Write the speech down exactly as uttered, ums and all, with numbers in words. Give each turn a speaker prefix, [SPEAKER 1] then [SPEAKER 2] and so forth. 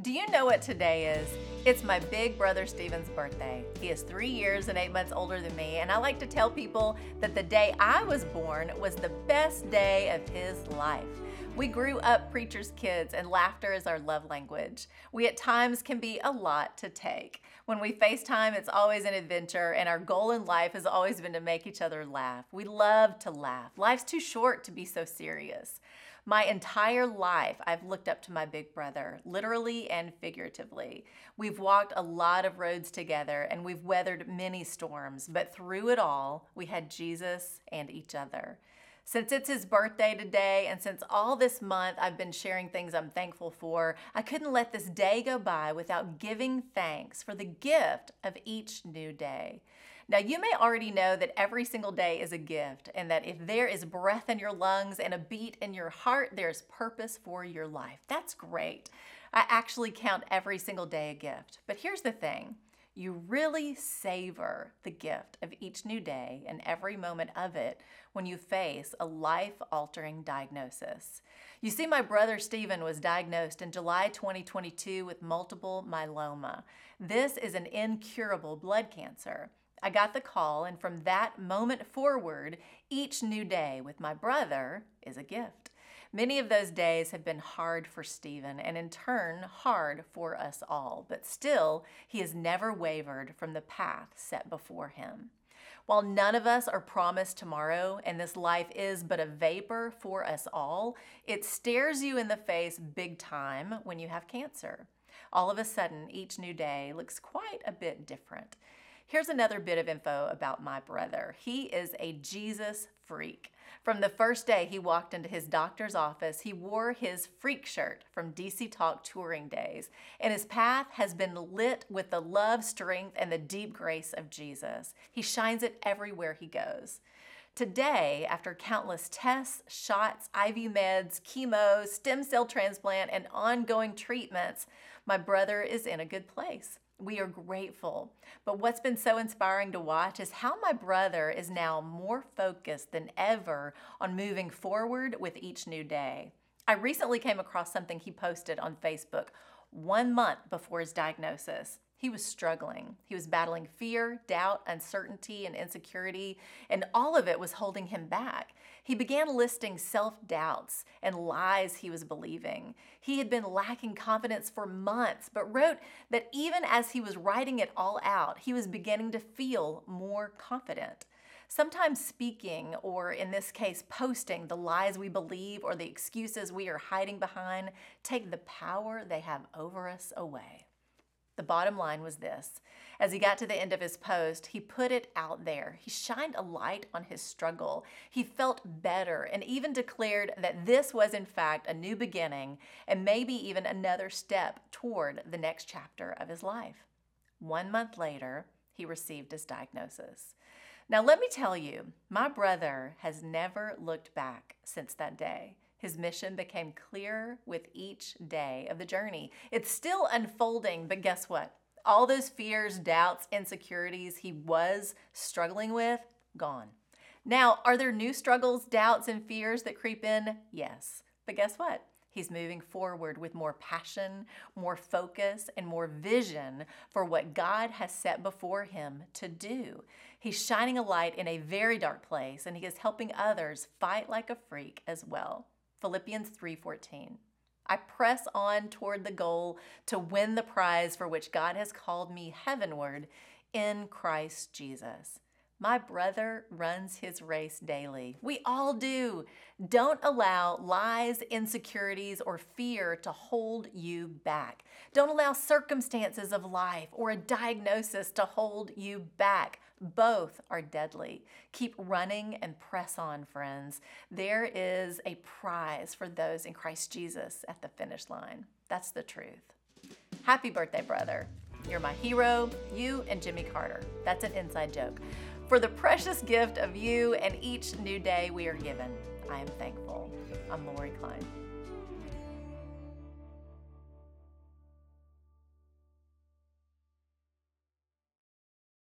[SPEAKER 1] Do you know what today is? It's my big brother Steven's birthday. He is three years and eight months older than me, and I like to tell people that the day I was born was the best day of his life. We grew up preacher's kids, and laughter is our love language. We at times can be a lot to take. When we FaceTime, it's always an adventure, and our goal in life has always been to make each other laugh. We love to laugh. Life's too short to be so serious. My entire life, I've looked up to my big brother, literally and figuratively. We've walked a lot of roads together, and we've weathered many storms, but through it all, we had Jesus and each other. Since it's his birthday today, and since all this month I've been sharing things I'm thankful for, I couldn't let this day go by without giving thanks for the gift of each new day. Now, you may already know that every single day is a gift, and that if there is breath in your lungs and a beat in your heart, there's purpose for your life. That's great. I actually count every single day a gift. But here's the thing. You really savor the gift of each new day and every moment of it when you face a life-altering diagnosis. You see, my brother Steven was diagnosed in July twenty twenty-two with multiple myeloma. This is an incurable blood cancer. I got the call, and from that moment forward, each new day with my brother is a gift. Many of those days have been hard for Steven, and in turn, hard for us all, but still, he has never wavered from the path set before him. While none of us are promised tomorrow, and this life is but a vapor for us all, it stares you in the face big time when you have cancer. All of a sudden, each new day looks quite a bit different. Here's another bit of info about my brother. He is a Jesus freak. From the first day he walked into his doctor's office, he wore his freak shirt from D C Talk touring days, and his path has been lit with the love, strength, and the deep grace of Jesus. He shines it everywhere he goes. Today, after countless tests, shots, I V meds, chemo, stem cell transplant, and ongoing treatments, my brother is in a good place. We are grateful. But what's been so inspiring to watch is how my brother is now more focused than ever on moving forward with each new day. I recently came across something he posted on Facebook one month before his diagnosis. He was struggling. He was battling fear, doubt, uncertainty, and insecurity, and all of it was holding him back. He began listing self-doubts and lies he was believing. He had been lacking confidence for months, but wrote that even as he was writing it all out, he was beginning to feel more confident. Sometimes speaking, or in this case, posting the lies we believe or the excuses we are hiding behind, take the power they have over us away. The bottom line was this. As he got to the end of his post, he put it out there. He shined a light on his struggle. He felt better and even declared that this was in fact a new beginning and maybe even another step toward the next chapter of his life. One month later, he received his diagnosis. Now let me tell you, my brother has never looked back since that day. His mission became clearer with each day of the journey. It's still unfolding, but guess what? All those fears, doubts, insecurities he was struggling with, gone. Now, are there new struggles, doubts, and fears that creep in? Yes. But guess what? He's moving forward with more passion, more focus, and more vision for what God has set before him to do. He's shining a light in a very dark place, and he is helping others fight like a freak as well. Philippians three fourteen. I press on toward the goal to win the prize for which God has called me heavenward in Christ Jesus. My brother runs his race daily. We all do. Don't allow lies, insecurities, or fear to hold you back. Don't allow circumstances of life or a diagnosis to hold you back. Both are deadly. Keep running and press on, friends. There is a prize for those in Christ Jesus at the finish line. That's the truth. Happy birthday, brother. You're my hero, you and Jimmy Carter. That's an inside joke. For the precious gift of you and each new day we are given, I am thankful. I'm Lori Klein.